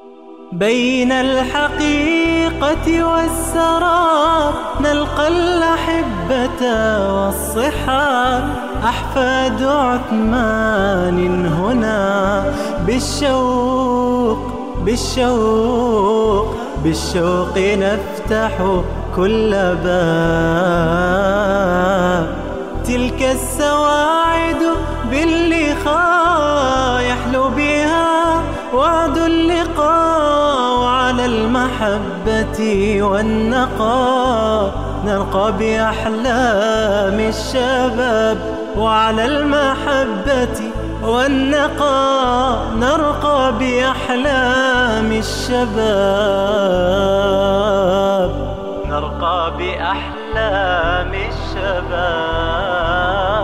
بين الحقيقة والسراب نلقى الأحبة والصحاب، أحفاد عثمان هنا بالشوق نفتح كل باب. تلك السواعد باللقاء يحلو بها وعد اللقاء، وعلى المحبة والنقاء نرقى بأحلام الشباب، وعلى المحبة والنقاء نرقى بأحلام الشباب، نرقى بأحلام الشباب.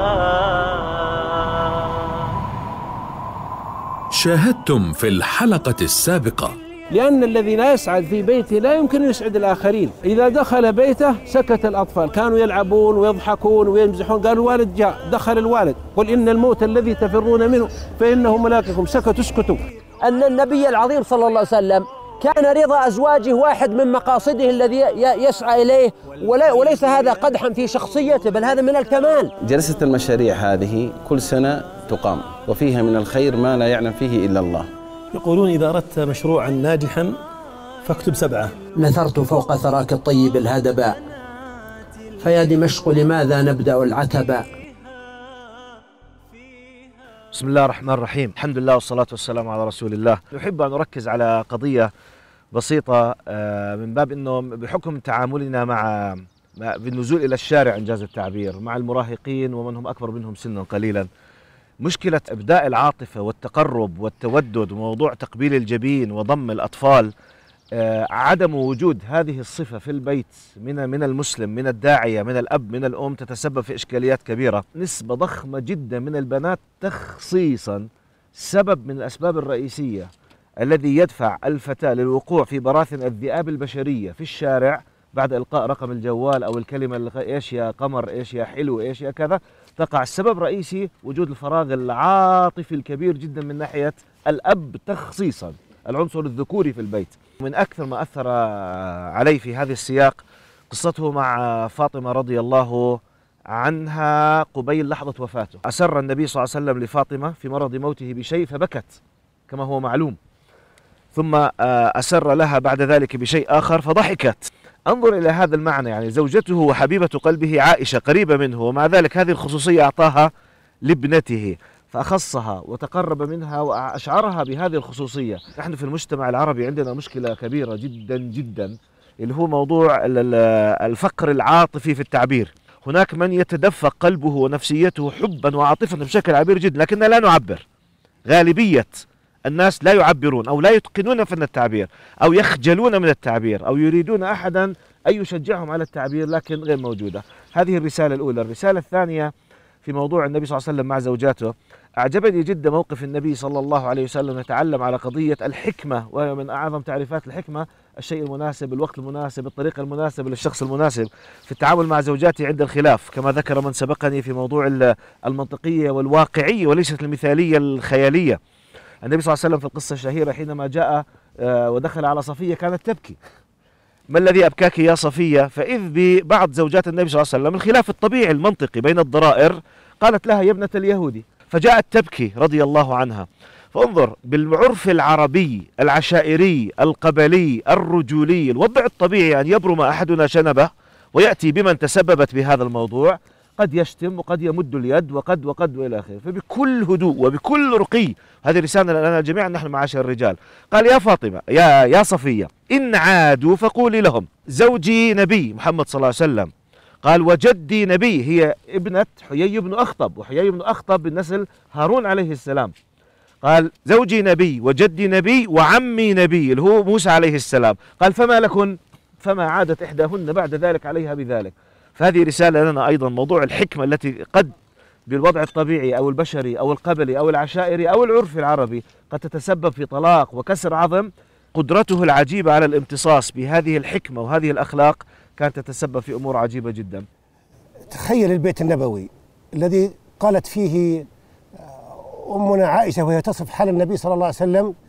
شاهدتم في الحلقة السابقة لأن الذي لا يسعد في بيته لا يمكن أن يسعد الآخرين. إذا دخل بيته سكت الأطفال، كانوا يلعبون ويضحكون ويمزحون، قالوا الوالد جاء، دخل الوالد، قل إن الموت الذي تفرون منه فإنه ملاقكم، سكتوا اسكتوا. أن النبي العظيم صلى الله عليه وسلم كان رضا أزواجه واحد من مقاصده الذي يسعى إليه، وليس هذا قدحا في شخصيته، بل هذا من الكمال. جلسة المشاريع هذه كل سنة تقام، وفيها من الخير ما لا يعلم فيه إلا الله. يقولون إذا أردت مشروعا ناجحا فاكتب 7. نثرت فوق ثراك الطيب الهدبا، فيا دمشق لماذا نبدأ العتبا. بسم الله الرحمن الرحيم، الحمد لله والصلاة والسلام على رسول الله. نحب أن نركز على قضية بسيطة من باب أنه بحكم تعاملنا مع بالنزول إلى الشارع إنجاز التعبير مع المراهقين ومن هم أكبر منهم سنا قليلا، مشكلة إبداء العاطفة والتقرب والتودد وموضوع تقبيل الجبين وضم الأطفال، عدم وجود هذه الصفة في البيت من المسلم، من الداعية، من الأب، من الأم، تتسبب في إشكاليات كبيرة. نسبة ضخمة جدا من البنات تخصيصا سبب من الأسباب الرئيسية الذي يدفع الفتاة للوقوع في براثن الذئاب البشرية في الشارع بعد إلقاء رقم الجوال أو الكلمة إيش يا قمر، إيش يا حلو، إيش يا كذا، تقع السبب الرئيسي وجود الفراغ العاطفي الكبير جدا من ناحية الأب تخصيصا، العنصر الذكوري في البيت. من أكثر ما أثر علي في هذا السياق قصته مع فاطمة رضي الله عنها قبيل لحظة وفاته. أسر النبي صلى الله عليه وسلم لفاطمة في مرض موته بشيء فبكت كما هو معلوم، ثم أسر لها بعد ذلك بشيء آخر فضحكت. انظر إلى هذا المعنى، يعني زوجته وحبيبة قلبه عائشة قريبة منه، ومع ذلك هذه الخصوصية أعطاها لابنته فأخصها وتقرب منها وأشعرها بهذه الخصوصية. نحن في المجتمع العربي عندنا مشكلة كبيرة جدا جدا اللي هو موضوع الفقر العاطفي في التعبير. هناك من يتدفق قلبه ونفسيته حبا وعاطفة بشكل عبير جدا، لكننا لا نعبر. غالبية الناس لا يعبرون أو لا يتقنون فن التعبير أو يخجلون من التعبير أو يريدون أحدا أن يشجعهم على التعبير، لكن غير موجودة. هذه الرسالة الأولى. الرسالة الثانية في موضوع النبي صلى الله عليه وسلم مع زوجاته، أعجبني جدا موقف النبي صلى الله عليه وسلم يتعلم على قضية الحكمة، وهي من أعظم تعريفات الحكمة الشيء المناسب، الوقت المناسب، الطريقة المناسبة للشخص المناسب في التعامل مع زوجاته عند الخلاف، كما ذكر من سبقني في موضوع المنطقية والواقعية وليست المثالية الخيالية. النبي صلى الله عليه وسلم في القصة الشهيرة حينما جاء ودخل على صفية كانت تبكي. ما الذي أبكاك يا صفية؟ فإذ ببعض زوجات النبي صلى الله عليه وسلم الخلاف الطبيعي المنطقي بين الضرائر، قالت لها يا ابنة اليهودي، فجاءت تبكي رضي الله عنها. فانظر بالعرف العربي العشائري القبلي الرجولي، الوضع الطبيعي أن يبرم أحدنا شنبه ويأتي بمن تسببت بهذا الموضوع، قد يشتم وقد يمد اليد وقد وإلى آخره، فبكل هدوء وبكل رقي. هذه رسالة لنا جميعا نحن معاشر الرجال. قال يا فاطمة يا صفية، إن عادوا فقولي لهم زوجي نبي محمد صلى الله عليه وسلم، قال وجدي نبي، هي ابنة حيي بن أخطب، وحيي بن أخطب من نسل هارون عليه السلام. قال زوجي نبي وجدي نبي وعمي نبي اللي هو موسى عليه السلام. قال فما لكن؟ فما عادت إحداهن بعد ذلك عليها بذلك. فهذه رسالة لنا أيضا، موضوع الحكمة التي قد بالوضع الطبيعي أو البشري أو القبلي أو العشائري أو العرف العربي قد تتسبب في طلاق وكسر عظم، قدرته العجيبة على الامتصاص بهذه الحكمة وهذه الأخلاق كانت تتسبب في أمور عجيبة جدا. تخيل البيت النبوي الذي قالت فيه أمنا عائشة وهي تصف حال النبي صلى الله عليه وسلم،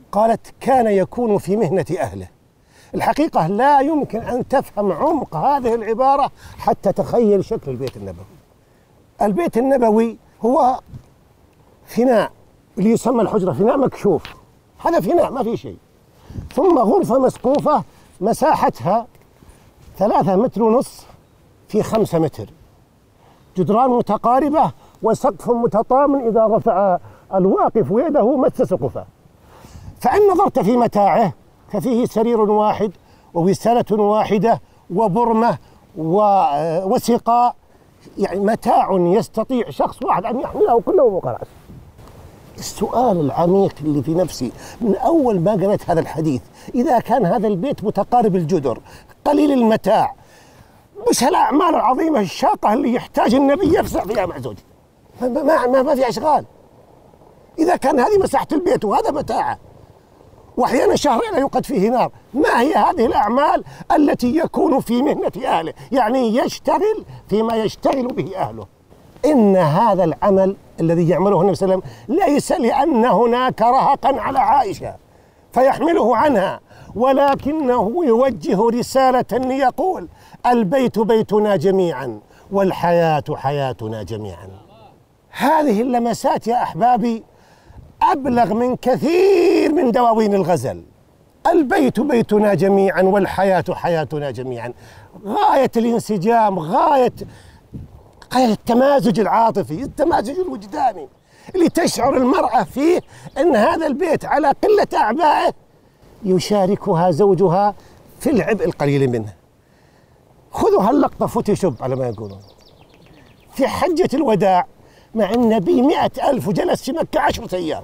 قالت كان يكون في مهنة أهله. الحقيقة لا يمكن أن تفهم عمق هذه العبارة حتى تخيل شكل البيت النبوي. البيت النبوي هو فناء اللي يسمى الحجرة، فناء مكشوف، هذا فناء ما في شيء، ثم غرفة مسقوفة مساحتها 3.5 متر في 5 متر، جدران متقاربة وسقف متطامن إذا رفع الواقف يده مس سقفه. فإن نظرت في متاعه ففيه سرير واحد ووسالة واحدة وبرمة وسقاء، يعني متاع يستطيع شخص واحد أن يحمله كله فوق رأسه. السؤال العميق اللي في نفسي من أول ما قرأت هذا الحديث، إذا كان هذا البيت متقارب الجدر قليل المتاع، وش هالأعمال العظيمة الشاقة اللي يحتاج النبي يفزع فيها مع زوجته؟ ما في أشغال. إذا كان هذه مساحة البيت وهذا متاعه وأحيانا شهرين يوقد فيه نار، ما هي هذه الأعمال التي يكون في مهنة أهله؟ يعني يشتغل فيما يشتغل به أهله. إن هذا العمل الذي يعمله النبي صلى الله عليه وسلم ليس لأن هناك رهقا على عائشة فيحمله عنها، ولكنه يوجه رسالة ليقول البيت بيتنا جميعا والحياة حياتنا جميعا. هذه اللمسات يا أحبابي أبلغ من كثير من دواوين الغزل. البيت بيتنا جميعا والحياة حياتنا جميعا، غاية الانسجام، غاية التمازج العاطفي، التمازج الوجداني اللي تشعر المرأة فيه أن هذا البيت على قلة أعبائه يشاركها زوجها في العبء القليل منه. خذوا هاللقطة فوتوشوب على ما يقولون. في حجة الوداع مع النبي 100,000 وجلس في مكة 10 أيام.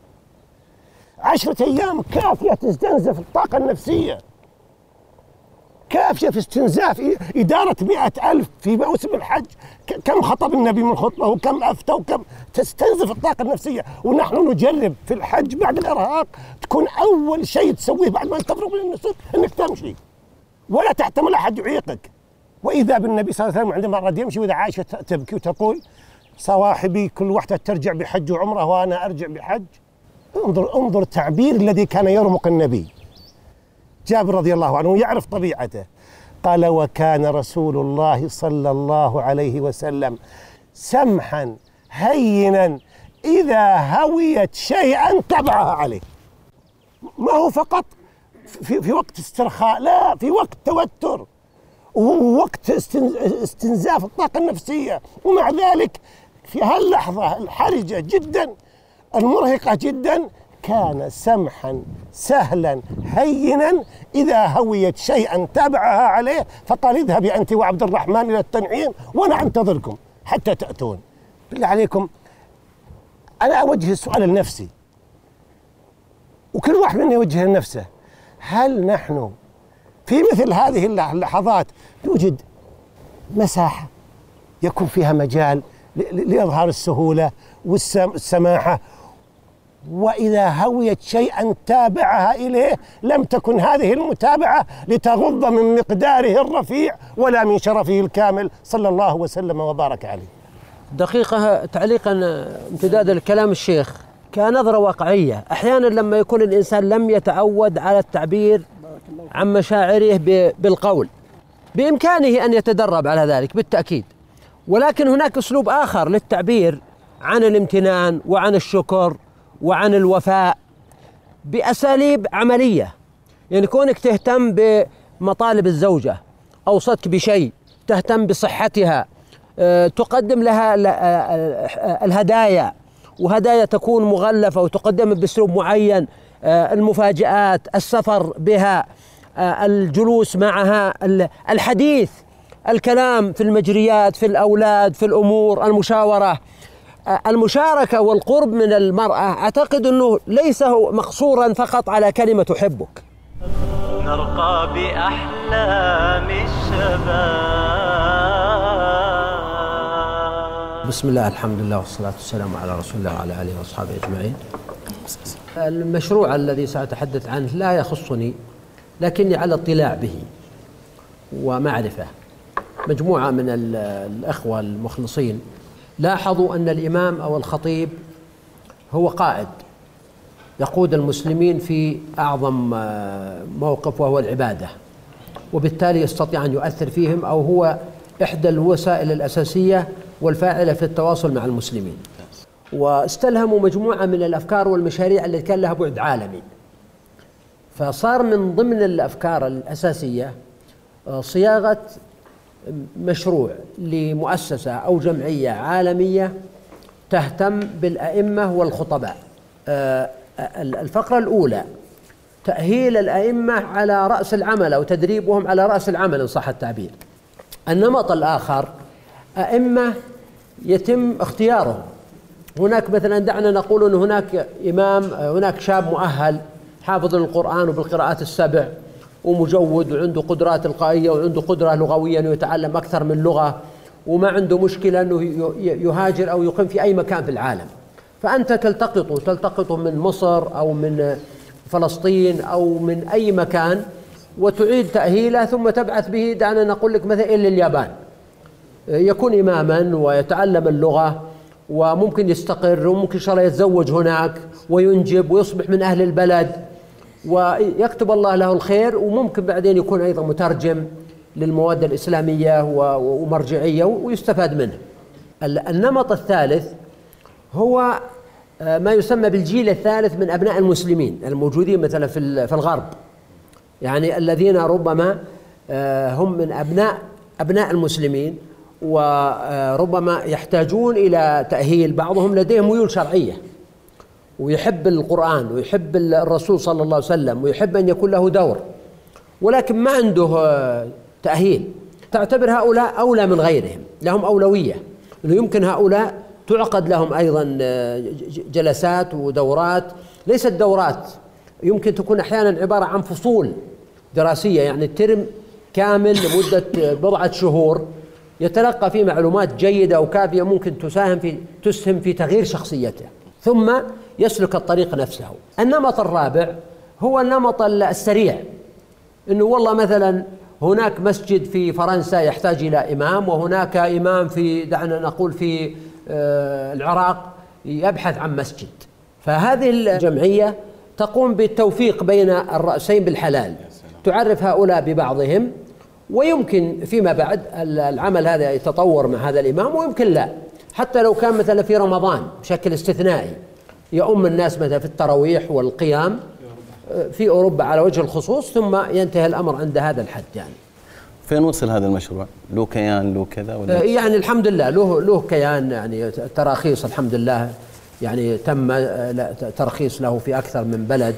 10 أيام كافية تستنزف الطاقة النفسية، كافية في استنزاف إدارة 100,000 في موسم الحج. كم خطب النبي من خطبة وكم أفتى وكم تستنزف الطاقة النفسية. ونحن نجرب في الحج بعد الإرهاق تكون أول شيء تسويه بعد ما تفرغ من النسك أنك تمشي ولا تحتمل أحد يعيقك. وإذا بالنبي صلى الله عليه وسلم عندما أراد يمشي وإذا عائشة تبكي وتقول صواحبي كل واحدة ترجع بحج وعمرة وأنا أرجع بحج. انظر التعبير الذي كان يرمق النبي. جابر رضي الله عنه يعرف طبيعته، قال وكان رسول الله صلى الله عليه وسلم سمحا هينا إذا هويت شيئا تبعها عليه. ما هو فقط في وقت استرخاء، لا، في وقت توتر ووقت استنزاف الطاقة النفسية. ومع ذلك في هاللحظة الحرجة جدا المرهقة جدا كان سمحا سهلا هينا إذا هويت شيئا تابعها عليه فقال اذهبي أنت وعبد الرحمن إلى التنعيم وأنا أنتظركم حتى تأتون. بالله عليكم أنا أوجه السؤال لنفسي وكل واحد منا يوجه لنفسه، هل نحن في مثل هذه اللحظات يوجد مساحة يكون فيها مجال لإظهار السهولة والسماحة، وإذا هويت شيئا تابعها إليه لم تكن هذه المتابعة لتغض من مقداره الرفيع ولا من شرفه الكامل صلى الله وسلم وبارك عليه. دقيقة تعليقا امتداد الكلام الشيخ، كنظرة واقعية أحيانا لما يكون الإنسان لم يتعود على التعبير عن مشاعره بالقول بإمكانه أن يتدرب على ذلك بالتأكيد، ولكن هناك أسلوب آخر للتعبير عن الامتنان وعن الشكر وعن الوفاء بأساليب عملية. يعني كونك تهتم بمطالب الزوجة، أوصتك بشيء، تهتم بصحتها، تقدم لها الهدايا، وهدايا تكون مغلفة وتقدم بأسلوب معين، المفاجآت، السفر بها، الجلوس معها، الحديث، الكلام في المجريات، في الأولاد، في الأمور، المشاورة، المشاركة والقرب من المرأة. أعتقد أنه ليس مقصورا فقط على كلمة أحبك. نرقى بأحلام الشباب. بسم الله، الحمد لله والصلاة والسلام على رسول الله وعلى آله وأصحابه أجمعين. المشروع الذي سأتحدث عنه لا يخصني، لكني على اطلاع به ومعرفة. مجموعة من الأخوة المخلصين لاحظوا أن الإمام أو الخطيب هو قائد يقود المسلمين في أعظم موقف وهو العبادة، وبالتالي يستطيع أن يؤثر فيهم، أو هو إحدى الوسائل الأساسية والفاعلة في التواصل مع المسلمين. واستلهموا مجموعة من الأفكار والمشاريع التي كان لها بعد عالمي، فصار من ضمن الأفكار الأساسية صياغة مشروع لمؤسسة أو جمعية عالمية تهتم بالأئمة والخطباء. الفقرة الأولى تأهيل الأئمة على رأس العمل أو تدريبهم على رأس العمل إن صح التعبير. النمط الآخر أئمة يتم اختيارهم. هناك مثلا دعنا نقول أن هناك إمام، هناك شاب مؤهل حافظ للقرآن وبالقراءات السبع ومجود وعنده قدرات تلقائية وعنده قدرة لغوية أنه يتعلم أكثر من لغة وما عنده مشكلة أنه يهاجر أو يقيم في أي مكان في العالم، فأنت تلتقطه من مصر أو من فلسطين أو من أي مكان وتعيد تأهيله، ثم تبعث به دعنا نقول لك مثلا إلى اليابان، يكون إماما ويتعلم اللغة وممكن يستقر وممكن إن شاء الله يتزوج هناك وينجب ويصبح من أهل البلد ويكتب الله له الخير، وممكن بعدين يكون أيضا مترجم للمواد الإسلامية ومرجعية ويستفاد منه. النمط الثالث هو ما يسمى بالجيل الثالث من أبناء المسلمين الموجودين مثلا في الغرب، يعني الذين ربما هم من أبناء المسلمين وربما يحتاجون إلى تأهيل. بعضهم لديهم ميول شرعية ويحب القرآن ويحب الرسول صلى الله عليه وسلم ويحب أن يكون له دور، ولكن ما عنده تأهيل. تعتبر هؤلاء أولى من غيرهم، لهم أولوية، أنه يمكن هؤلاء تعقد لهم أيضا جلسات ودورات، ليست دورات، يمكن تكون أحيانا عبارة عن فصول دراسية، يعني الترم كامل لمدة بضعة شهور يتلقى فيه معلومات جيدة وكافية ممكن تسهم في تغيير شخصيته، ثم يسلك الطريق نفسه. النمط الرابع هو النمط السريع، إنه والله مثلا هناك مسجد في فرنسا يحتاج إلى إمام، وهناك إمام في دعنا نقول في العراق يبحث عن مسجد، فهذه الجمعية تقوم بالتوفيق بين الرأسين بالحلال، تعرف هؤلاء ببعضهم، ويمكن فيما بعد العمل هذا يتطور مع هذا الإمام، ويمكن لا، حتى لو كان مثلا في رمضان بشكل استثنائي يؤم الناس مثلا في التراويح والقيام في أوروبا على وجه الخصوص، ثم ينتهي الأمر عند هذا الحد. يعني فين وصل هذا المشروع؟ له كيان له كذا ولا؟ يعني الحمد لله له كيان، يعني تراخيص الحمد لله، يعني تم ترخيص له في أكثر من بلد،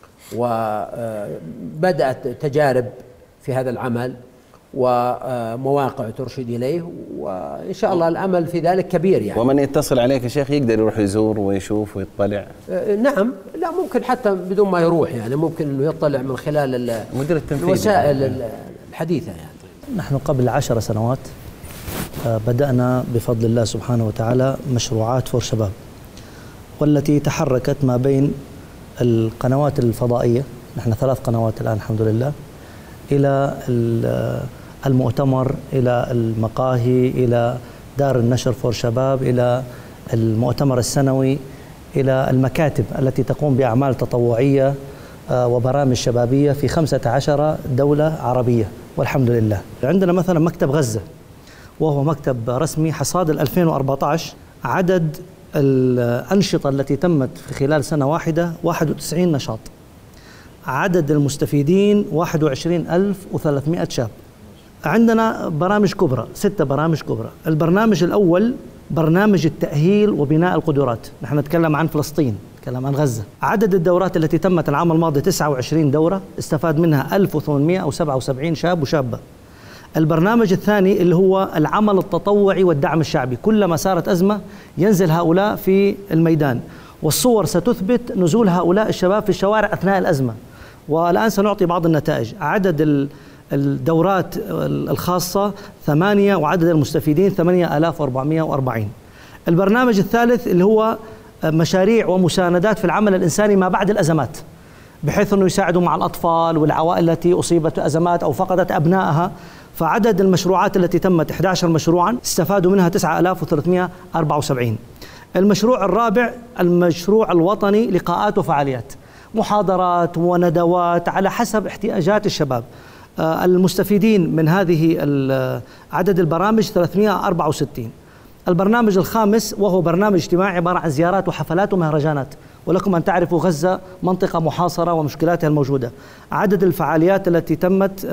وبدأت تجارب في هذا العمل ومواقع ترشد إليه، وإن شاء الله الأمل في ذلك كبير. يعني ومن يتصل عليك يا شيخ يقدر يروح يزور ويشوف ويطلع؟ نعم، لا ممكن حتى بدون ما يروح، يعني ممكن أنه يطلع من خلال الوسائل الحديثة. يعني نحن قبل 10 سنوات بدأنا بفضل الله سبحانه وتعالى مشروعات فور شباب، والتي تحركت ما بين القنوات الفضائية، نحن 3 قنوات الآن الحمد لله، إلى المؤتمر، إلى المقاهي، إلى دار النشر فور شباب، إلى المؤتمر السنوي، إلى المكاتب التي تقوم بأعمال تطوعية وبرامج شبابية في 15 دولة عربية والحمد لله. عندنا مثلا مكتب غزة، وهو مكتب رسمي، حصاد 2014 عدد الأنشطة التي تمت في خلال سنة واحدة 91 نشاط، عدد المستفيدين 21,300 شاب. عندنا برامج كبرى، 6 برامج كبرى. البرنامج الأول برنامج التأهيل وبناء القدرات، نحن نتكلم عن فلسطين، نتكلم عن غزة. عدد الدورات التي تمت العام الماضي 29 دورة، استفاد منها 1877 شاب وشابة. البرنامج الثاني اللي هو العمل التطوعي والدعم الشعبي، كلما صارت أزمة ينزل هؤلاء في الميدان، والصور ستثبت نزول هؤلاء الشباب في الشوارع أثناء الأزمة، والآن سنعطي بعض النتائج. عدد الدورات الخاصة 8، وعدد المستفيدين 8440. البرنامج الثالث اللي هو مشاريع ومساندات في العمل الإنساني ما بعد الأزمات، بحيث أنه يساعدوا مع الأطفال والعوائل التي أصيبت أزمات أو فقدت أبنائها. فعدد المشروعات التي تمت 11 مشروعا، استفادوا منها 9374. المشروع الرابع المشروع الوطني لقاءات وفعاليات، محاضرات وندوات على حسب احتياجات الشباب. المستفيدين من هذه عدد البرامج 364. البرنامج الخامس وهو برنامج اجتماعي عبارة عن زيارات وحفلات ومهرجانات، ولكم أن تعرفوا غزة منطقة محاصرة ومشكلاتها الموجودة. عدد الفعاليات التي تمت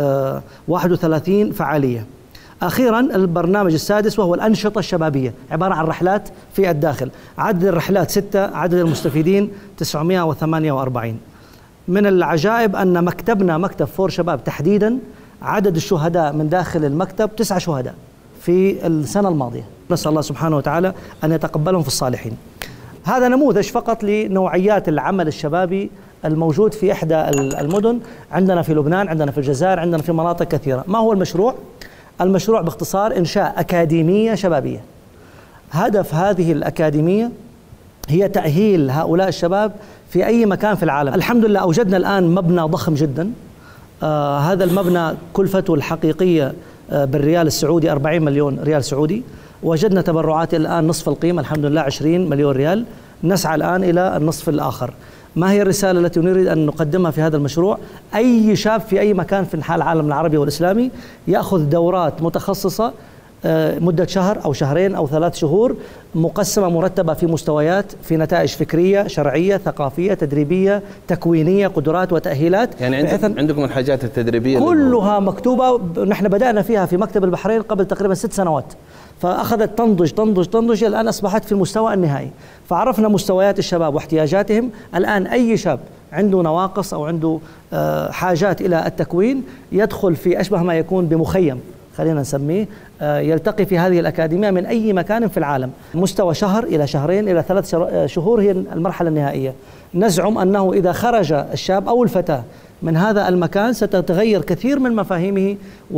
31 فعالية. أخيرا البرنامج السادس وهو الأنشطة الشبابية، عبارة عن رحلات في الداخل. عدد الرحلات 6، عدد المستفيدين 948. من العجائب أن مكتبنا مكتب فور شباب تحديدا عدد الشهداء من داخل المكتب 9 شهداء في السنة الماضية. نسأل الله سبحانه وتعالى أن يتقبلهم في الصالحين. هذا نموذج فقط لنوعيات العمل الشبابي الموجود في إحدى المدن، عندنا في لبنان، عندنا في الجزائر، عندنا في مناطق كثيرة. ما هو المشروع؟ المشروع باختصار إنشاء أكاديمية شبابية. هدف هذه الأكاديمية هي تأهيل هؤلاء الشباب في أي مكان في العالم. الحمد لله أوجدنا الآن مبنى ضخم جدا. هذا المبنى كلفته الحقيقية بالريال السعودي 40 مليون ريال سعودي. وجدنا تبرعات الآن نصف القيمة، الحمد لله 20 مليون ريال. نسعى الآن إلى النصف الآخر. ما هي الرسالة التي نريد أن نقدمها في هذا المشروع؟ أي شاب في أي مكان في العالم العربي والإسلامي يأخذ دورات متخصصة مدة شهر أو شهرين أو 3 شهور، مقسمة مرتبة في مستويات، في نتائج فكرية، شرعية، ثقافية، تدريبية، تكوينية، قدرات وتأهيلات. يعني عندكم الحاجات التدريبية كلها مكتوبة. نحن بدأنا فيها في مكتب البحرين قبل تقريبا 6 سنوات، فأخذت تنضج الآن أصبحت في المستوى النهائي. فعرفنا مستويات الشباب واحتياجاتهم. الآن أي شاب عنده نواقص أو عنده حاجات إلى التكوين يدخل في أشبه ما يكون بمخيم، خلينا نسميه، يلتقي في هذه الأكاديمية من أي مكان في العالم. مستوى شهر إلى شهرين إلى 3 شهور هي المرحلة النهائية. نزعم أنه إذا خرج الشاب أو الفتاة من هذا المكان ستتغير كثير من مفاهيمه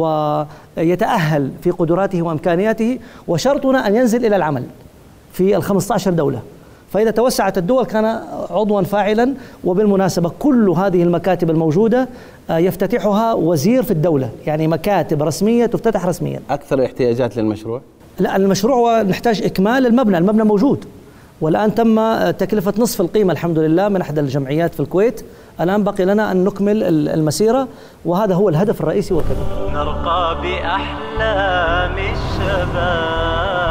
ويتأهل في قدراته وإمكانياته، وشرطنا أن ينزل إلى العمل في 15 دولة. فإذا توسعت الدول كان عضوا فاعلا. وبالمناسبة كل هذه المكاتب الموجودة يفتتحها وزير في الدولة، يعني مكاتب رسمية تفتتح رسميا. أكثر احتياجات للمشروع؟ لا، المشروع نحتاج إكمال المبنى موجود، والآن تم تكلفة نصف القيمة الحمد لله من أحد الجمعيات في الكويت. الآن بقي لنا أن نكمل المسيرة، وهذا هو الهدف الرئيسي والكبير. نرقى بأحلام الشباب.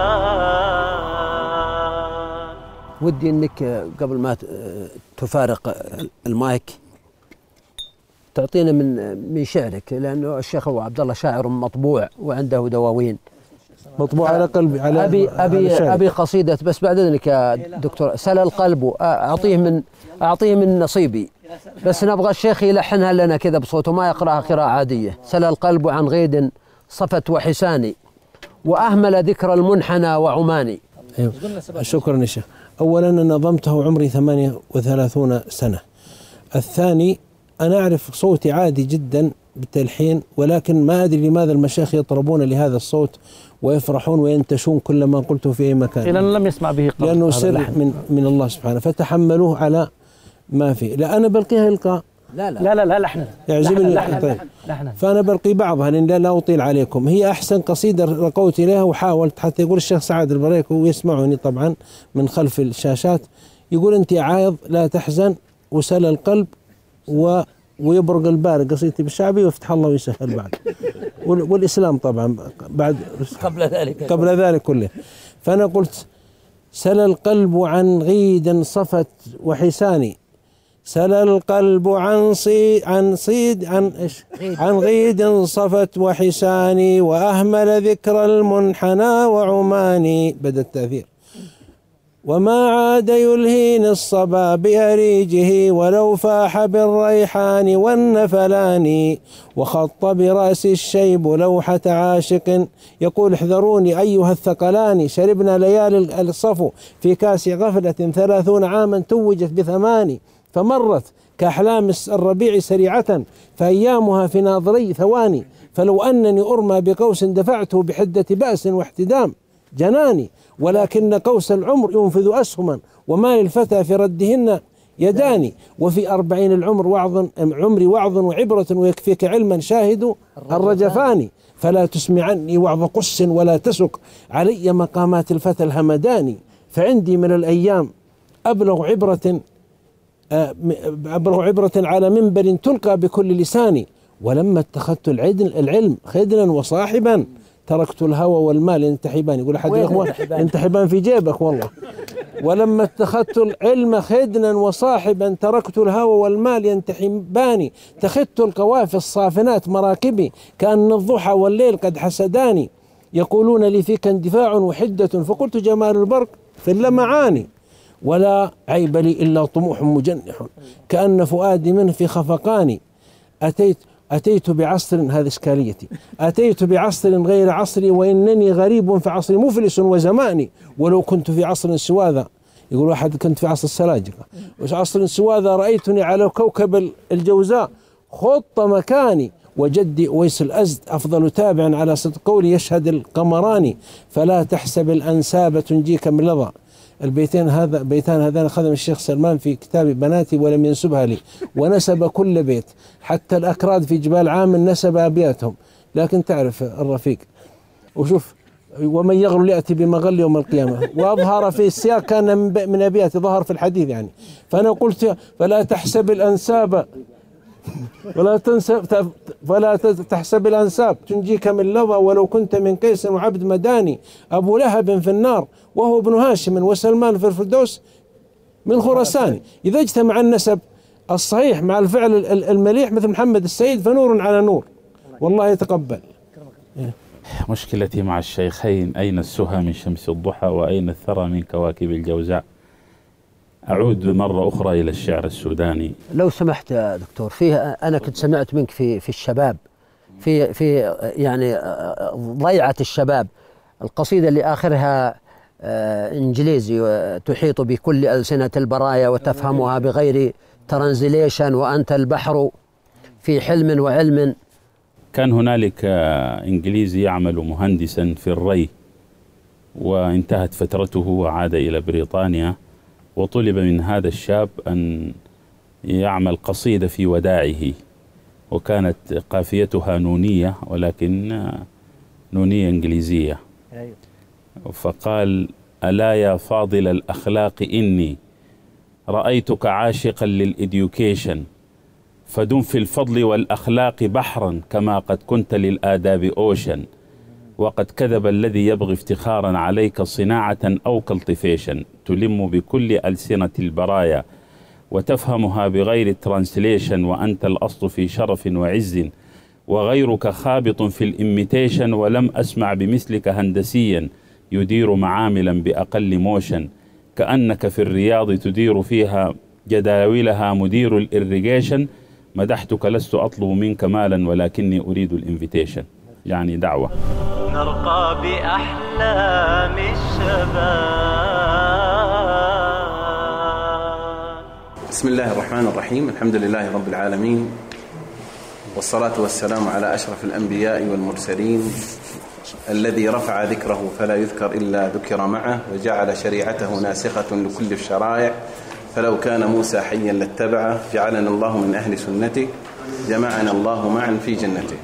ودي أنك قبل ما تفارق المايك تعطينا من شعرك، لأنه الشيخ أبو عبد الله شاعر مطبوع وعنده دواوين مطبوع على قلبي. على أبي قصيدة بس بعد ذلك يا دكتور. سل القلب، أعطيه من نصيبي، بس نبغى الشيخ يلحنها لنا كذا بصوته، ما يقرأها قراءة عادية. سل القلب عن غيد صفت وحساني، وأهمل ذكر المنحنى وعماني. أيوه. شكرا يا شيخ. أولا نظمته عمري 38 سنة. الثاني أنا أعرف صوتي عادي جدا بالتلحين، ولكن ما أدري لماذا المشايخ يطربون لهذا الصوت ويفرحون وينتشون كل ما قلته في أي مكان، لأنه لم يسمع به قبل، لأنه سر من الله سبحانه، فتحملوه على ما فيه. لا أنا بلقيها إلقاء، لا لحنا يعجبني طيب. فأنا بلقي بعضها لأن لا أطيل عليكم. هي أحسن قصيدة رقوت إليها، وحاولت حتى يقول الشيخ سعد البريك ويسمعني طبعا من خلف الشاشات، يقول أنت عايض لا تحزن وسل القلب ويبرق البارق، قصيدتي بالشعبي ويفتح الله ويسهل بعد والإسلام طبعا بعد قبل ذلك كله. فأنا قلت سل القلب عن غيد صفت وحساني، سل القلب عن غيد صفت وحساني، وأهمل ذكر المنحنى وعماني. بدأ التأثير. وما عاد يلهين الصبا بأريجه، ولو فاح بالريحان والنفلان، وخط برأس الشيب لوحة عاشق، يقول احذروني أيها الثقلان، شربنا ليالي الصفو في كاس غفلة 30 عاما توجت ب8، فمرت كأحلام الربيع سريعة، فأيامها في ناظري ثواني، فلو أنني أرمى بقوس دفعته بحدة بأس واحتدام جناني، ولكن قوس العمر ينفذ أسهما، وما للفتى في ردهن يداني، وفي 40 عمري وعظ وعبرة، ويكفيك علما شاهد الرجفاني، فلا تسمعني وعظ قس ولا تسك علي مقامات الفتى الهمداني، فعندي من الأيام أبلغ عبرة على منبر تلقى بكل لساني، ولما اتخذت العلم خدنا وصاحبا تركت الهوى والمال ينتحبان. يقول أحد الأخوة ينتحبان في جيبك والله. ولما اتخذت العلم خدنا وصاحبا تركت الهوى والمال ينتحبان، اتخذت القوافي الصافنات مراكبي كأن الضحى والليل قد حسداني، يقولون لي فيك اندفاع وحدة فقلت جمال البرق في اللمعان، ولا عيب لي إلا طموح مجنح كأن فؤادي منه في خفقان. أتيت بعصر، هذه إشكاليتي، أتيت بعصر غير عصري وإنني غريب في عصري مفلس وزماني، ولو كنت في عصر سوى ذا. يقول واحد كنت في عصر السلاجقة عصر سوى ذا رأيتني على كوكب الجوزاء خط مكاني، وجدي أويس الأزد أفضل تابع على صدق قولي يشهد القمران، فلا تحسب الأنساب تنجيك من لظى. بيتان هذان أخذهم الشيخ سلمان في كتاب بناتي ولم ينسبها لي، ونسب كل بيت حتى الأكراد في جبال عامل نسب أبياتهم، لكن تعرف الرفيق. وشوف ومن يغل يأتي بمغل يوم القيامة، وأظهر في السياق كان من أبياتي ظهر في الحديث يعني. فأنا قلت فلا تحسب الأنساب فلا تحسب الأنساب تنجيك من لظى، ولو كنت من قيس وعبد مداني، أبو لهب في النار وهو ابن هاشم وسلمان في الفردوس من خراسان. إذا اجتمع النسب الصحيح مع الفعل المليح مثل محمد السيد فنور على نور، والله يتقبل. مشكلتي مع الشيخين أين السهى من شمس الضحى وأين الثرى من كواكب الجوزاء. أعود مرة أخرى إلى الشعر السوداني. لو سمحت يا دكتور، فيه أنا كنت سمعت منك في الشباب في يعني ضيعة الشباب، القصيدة اللي آخرها إنجليزي، تحيط بكل ألسنة البرايا وتفهمها بغير ترانزليشن وأنت البحر في حلم وعلم. كان هنالك إنجليزي يعمل مهندسا في الري، وانتهت فترته وعاد إلى بريطانيا، وطلب من هذا الشاب أن يعمل قصيدة في وداعه، وكانت قافيتها نونية ولكن نونية إنجليزية. فقال: ألا يا فاضل الأخلاق إني رأيتك عاشقا للإديوكيشن، فدم في الفضل والأخلاق بحرا كما قد كنت للآداب أوشن، وقد كذب الذي يبغي افتخارا عليك صناعة أو كالطفيشن، تلم بكل ألسنة البرايا وتفهمها بغير ترانسليشن، وأنت الأصل في شرف وعز وغيرك خابط في الإميتيشن، ولم أسمع بمثلك هندسيا يدير معاملا بأقل موشن، كأنك في الرياض تدير فيها جداولها مدير الإريجيشن، مدحتك لست أطلب منك مالا ولكني أريد الإنفيتيشن. يعني دعوة. نرقى بأحلام الشباب. بسم الله الرحمن الرحيم، الحمد لله رب العالمين، والصلاة والسلام على أشرف الأنبياء والمرسلين، الذي رفع ذكره فلا يذكر إلا ذكر معه، وجعل شريعته ناسخة لكل الشرائع، فلو كان موسى حيا لاتبعه، جعلنا الله من أهل سنته، جمعنا الله معا في جنته.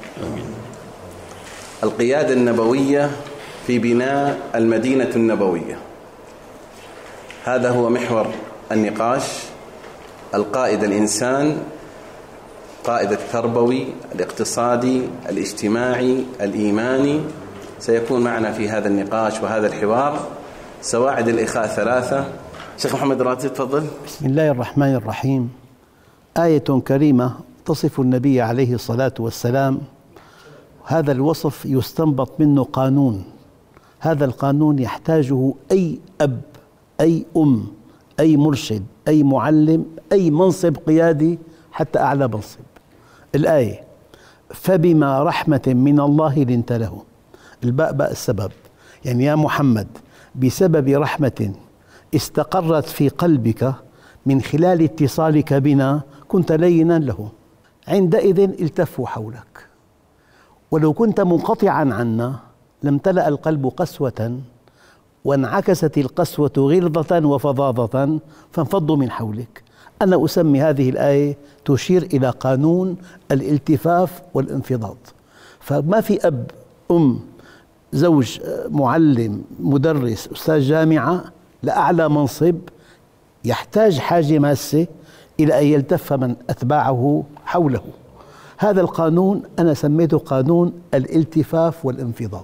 القيادة النبوية في بناء المدينة النبوية، هذا هو محور النقاش. القائد الإنسان، قائد التربوي، الاقتصادي، الاجتماعي، الإيماني، سيكون معنا في هذا النقاش وهذا الحوار. سواعد الإخاء ثلاثة. شيخ محمد راتب تفضل. بسم الله الرحمن الرحيم. آية كريمة تصف النبي عليه الصلاة والسلام، هذا الوصف يستنبط منه قانون، هذا القانون يحتاجه أي أب، أي أم، أي مرشد، أي معلم، أي منصب قيادي، حتى أعلى منصب. الآية: فبما رحمة من الله لنت له. الباء باء السبب، يعني يا محمد بسبب رحمة استقرت في قلبك من خلال اتصالك بنا كنت لينا له، عندئذ التفوا حولك، ولو كنت منقطعا عنا لامتلأ القلب قسوة، وانعكست القسوة غلظة وفظاظة فانفضوا من حولك. أنا أسمي هذه الآية تشير إلى قانون الالتفاف والانفضاض. فما في أب، أم، زوج، معلم، مدرس، أستاذ جامعة لأعلى منصب يحتاج حاجة ماسة إلى أن يلتف من أتباعه حوله. هذا القانون أنا سميته قانون الالتفاف والانفضاض.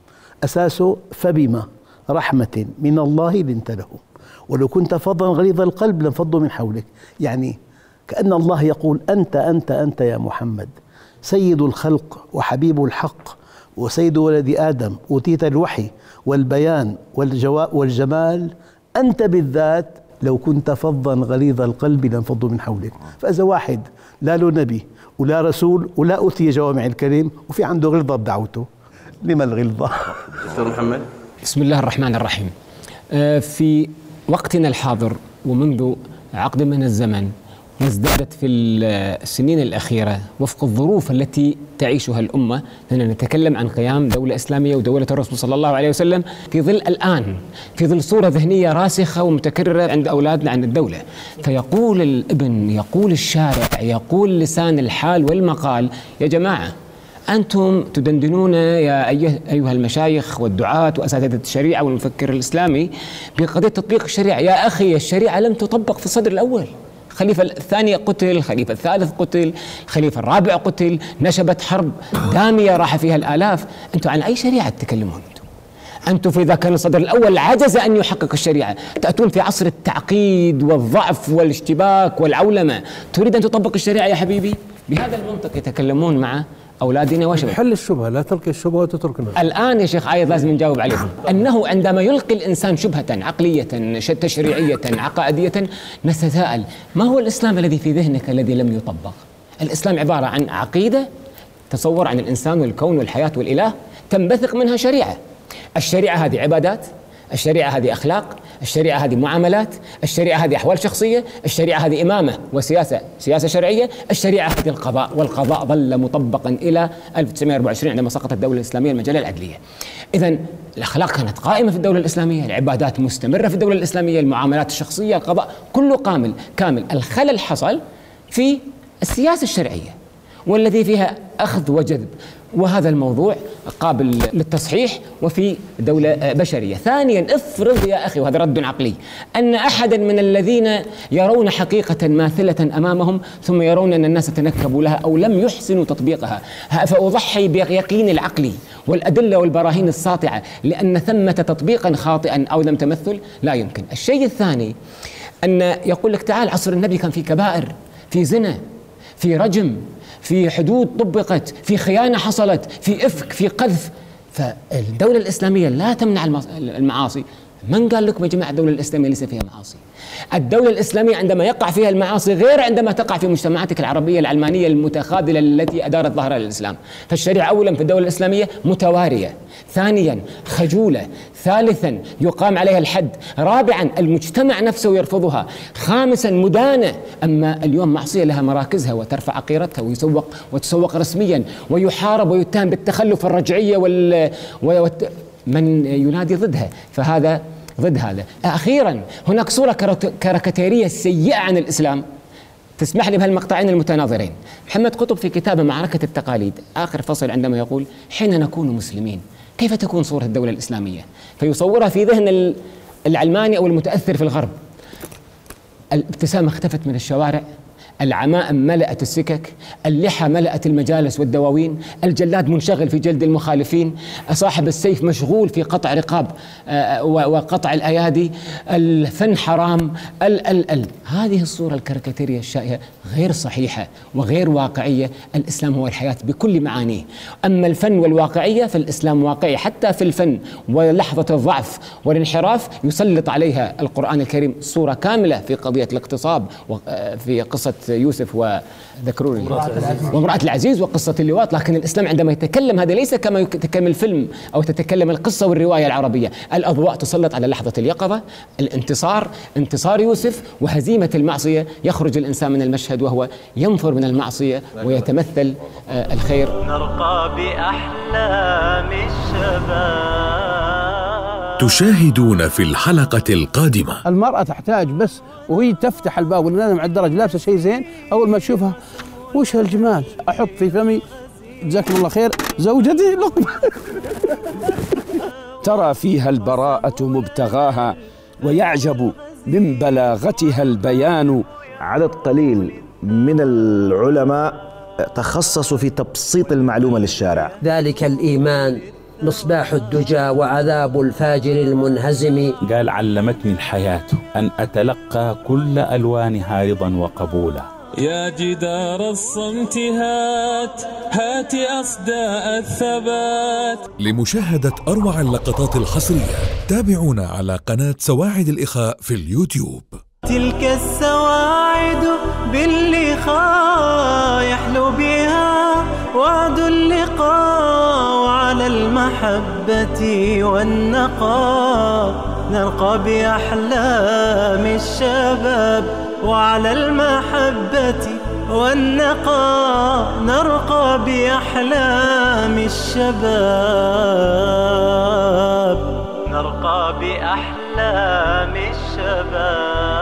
أساسه فبما رحمة من الله لنت لهم ولو كنت فظا غليظ القلب لانفضوا من حولك. يعني كأن الله يقول أنت يا محمد سيد الخلق وحبيب الحق وسيد ولد آدم، أوتيت الوحي والبيان والجمال، أنت بالذات لو كنت فظا غليظ القلب لانفضوا من حولك. فإذا واحد لا له نبي ولا رسول ولا أوتي جوامع الكلم وفي عنده غلظة بدعوته، لما الغلظة؟ دكتور محمد. بسم الله الرحمن الرحيم. في وقتنا الحاضر ومنذ عقد من الزمن وازدادت في السنين الأخيرة وفق الظروف التي تعيشها الأمة، لأننا نتكلم عن قيام دولة إسلامية ودولة الرسول صلى الله عليه وسلم في ظل الآن في ظل صورة ذهنية راسخة ومتكررة عند أولادنا عن الدولة. فيقول الابن، يقول الشارع، يقول لسان الحال والمقال: يا جماعة أنتم تدندنون يا أيها المشايخ والدعاة وأساتذة الشريعة والمفكر الإسلامي بقضية تطبيق الشريعة. يا أخي، الشريعة لم تطبق في الصدر الأول. الخليفة الثاني قتل، الخليفة الثالث قتل، الخليفة الرابع قتل، نشبت حرب دامية راح فيها الآلاف. أنتم عن أي شريعة تتكلمون؟ أنتم إذا كان الصدر الأول عجز أن يحقق الشريعة، تأتون في عصر التعقيد والضعف والاشتباك والعولمة تريد أن تطبق الشريعة يا حبيبي؟ بهذا المنطق يتكلمون مع أولادنا وشباب. حل الشبهة، لا تلقي الشبهة وتتركنا. الآن يا شيخ عايض لازم نجاوب عليهم. أنه عندما يلقي الإنسان شبهة عقلية تشريعية عقائدية نتساءل: ما هو الإسلام الذي في ذهنك الذي لم يطبق؟ الإسلام عبارة عن عقيدة، تصور عن الإنسان والكون والحياة والإله، تنبثق منها شريعة. الشريعة هذه عبادات، الشريعة هذه أخلاق، الشريعة هذه معاملات، الشريعة هذه أحوال شخصية، الشريعة هذه إمامة وسياسة، سياسة شرعية، الشريعة هذه القضاء، والقضاء ظل مطبقا إلى 1924 عندما سقطت الدولة الإسلامية المجلة العدلية. إذن الأخلاق كانت قائمة في الدولة الإسلامية، العبادات مستمرة في الدولة الإسلامية، المعاملات الشخصية، القضاء، كله كامل. الخلل حصل في السياسة الشرعية والذي فيها أخذ وجذب، وهذا الموضوع قابل للتصحيح وفي دولة بشرية. ثانيا، افرض يا أخي، وهذا رد عقلي، أن أحدا من الذين يرون حقيقة ماثلة أمامهم ثم يرون أن الناس تنكبوا لها أو لم يحسنوا تطبيقها، فأضحي بيقين العقلي والأدلة والبراهين الساطعة لأن ثمة تطبيقا خاطئا أو لم تمثل لا يمكن. الشيء الثاني أن يقول لك: تعال، عصر النبي كان في كبائر، في زنا، في رجم، في حدود طبقت، في خيانة حصلت، في إفك، في قذف. فالدولة الإسلامية لا تمنع المعاصي. من قال لكم يا جماعة الدولة الإسلامية ليس فيها معاصي؟ الدولة الإسلامية عندما يقع فيها المعاصي غير عندما تقع في مجتمعاتك العربية العلمانية المتخاذلة التي أدارت ظهرها للإسلام. فالشريعة أولا في الدولة الإسلامية متوارية، ثانيا خجولة، ثالثا يقام عليها الحد، رابعا المجتمع نفسه يرفضها، خامسا مدانة. أما اليوم معصية لها مراكزها وترفع عقيرتها وتسوق رسميا ويحارب ويتهم بالتخلف الرجعية من ينادي ضدها، فهذا ضد هذا. أخيرا، هناك صورة كاريكاتيرية سيئة عن الإسلام. تسمح لي بهالمقطعين المتناظرين. محمد قطب في كتابه معركة التقاليد آخر فصل عندما يقول: حين نكون مسلمين كيف تكون صورة الدولة الإسلامية؟ فيصورها في ذهن العلماني أو المتأثر في الغرب. الابتسامة اختفت من الشوارع، العمائم ملأت السكك، اللحى ملأت المجالس والدواوين، الجلاد منشغل في جلد المخالفين، صاحب السيف مشغول في قطع رقاب وقطع الأيادي، الفن حرام، هذه الصورة الكاريكاتيرية الشائعة غير صحيحة وغير واقعية. الإسلام هو الحياة بكل معانيه. أما الفن والواقعية فالإسلام واقعي حتى في الفن، ولحظة الضعف والانحراف يسلط عليها القرآن الكريم صورة كاملة في قضية الاغتصاب وفي قصة يوسف وذكروني وامرأة العزيز وقصة اللواط. لكن الإسلام عندما يتكلم هذا ليس كما يتكلم الفيلم أو تتكلم القصة والرواية العربية. الأضواء تسلط على لحظة اليقظة، انتصار يوسف وهزيمة المعصية. يخرج الإنسان من المشهد وهو ينفر من المعصية ويتمثل الخير. نرقى بأحلام الشباب. تشاهدون في الحلقة القادمة. المرأة تحتاج بس وهي تفتح الباب ولا نازلة على الدرج لابسة شيء زين، أول ما تشوفها وش هالجمال، أحط في فمي جزاكم الله خير زوجتي لقمة. ترى فيها البراءة مبتغاها ويعجب من بلاغتها البيان. عدد قليل من العلماء تخصصوا في تبسيط المعلومة للشارع. ذلك الإيمان مصباح الدجى وعذاب الفاجر المنهزم. قال علمتني الحياة أن أتلقى كل ألوانها رضا وقبولا. يا جدار الصمت هات أصداء الثبات. لمشاهدة أروع اللقطات الحصرية تابعونا على قناة سواعد الإخاء في اليوتيوب. تلك السواعد باللقاء يحلو بها وعد اللقاء، وعلى المحبة والنقاء نرقى بأحلام الشباب، وعلى المحبة والنقاء نرقى بأحلام الشباب، نرقى بأحلام الشباب.